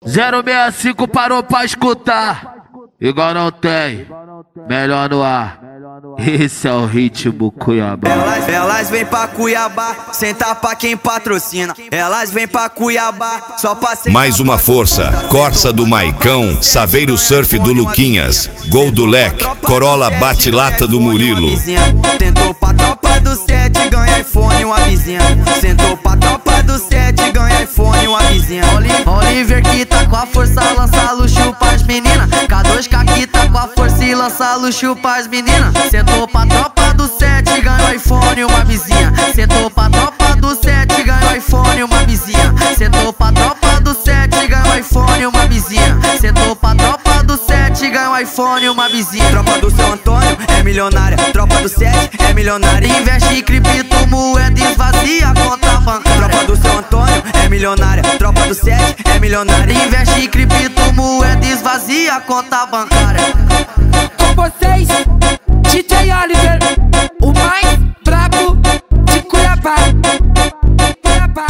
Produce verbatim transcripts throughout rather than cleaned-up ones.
zero seis cinco parou pra escutar, igual não tem, melhor no ar. Esse é o ritmo Cuiabá. Elas, elas vêm pra Cuiabá, sentar pra quem patrocina. Elas vêm pra Cuiabá, só pra sentar. Mais uma força, Corsa do Maicão, Saveiro Surf do Luquinhas, Gol do Leque, Corolla Bate-Lata do Murilo. Tentou pra tropa do sete, ganha iPhone, uma vizinha. Sentou pra tropa do sete, ganha iPhone, uma vizinha. Oliver que tá com a força, lança luxo pras meninas. K dois K que tá com a força e lança luxo pras meninas. Sentou pra tropa do sete, ganhou iPhone, uma vizinha. Sentou pra tropa do sete, ganhou iPhone, uma vizinha. Sentou pra tropa do sete, ganhou iPhone, uma vizinha. Sentou pra tropa do sete, ganhou iPhone, uma vizinha. Tropa do seu Antônio é milionária, tropa do sete é milionária. Investe em cripto, moeda, esvazia a conta bancária. Tropa do seu Antônio é milionária, tropa do sete é milionária. Investe em cripto, moeda, esvazia a conta bancária. Com vocês, D J Oliver, o mais brabo de Cuiabá. Cuiabá.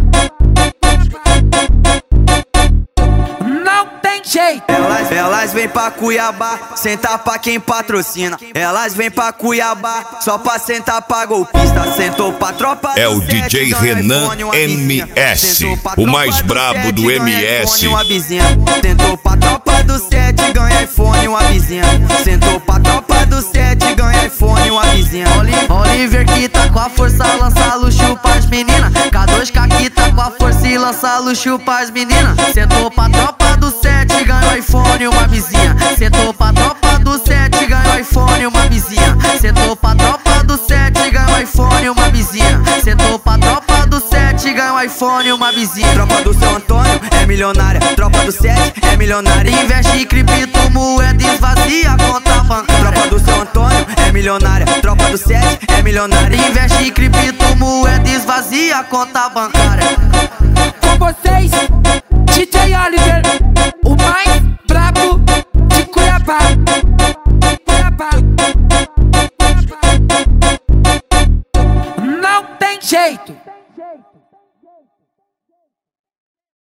Não tem jeito. Elas, elas vêm pra Cuiabá, sentar pra quem patrocina. Elas vêm pra Cuiabá, só pra sentar pra golpista. Sentou pra tropa do É o sete, D J ganha Renan iPhone, uma M vizinha. S, Sentou pra o tropa mais do brabo sete, do ganha M S. iPhone, uma vizinha. Tentou pra tropa do sete, ganha iPhone, uma vizinha. Sentou pra tropa do sete, ganha iPhone, uma vizinha. Oliver que tá com a força, lança luxo pras meninas. K dois K que tá com a força e lança luxo pras meninas. Sentou pra tropa do sete, ganhou iPhone, uma vizinha. Sentou pra tropa do sete, ganhou iPhone, uma vizinha. Sentou pra tropa do sete, ganhou iPhone, uma vizinha. Sentou pra tropa do sete, ganhou iPhone, uma vizinha. Tropa do seu Antônio é milionária, tropa do sete é milionária. Investe em cripto, moeda, esvazia a conta bancária. Tropa do seu Antônio é milionária, tropa do sete é milionária. Investe em cripto, moeda, esvazia a conta bancária. Com vocês, D J Oliver, o mais brabo de Cuiabá. Cuiabá. Não tem jeito.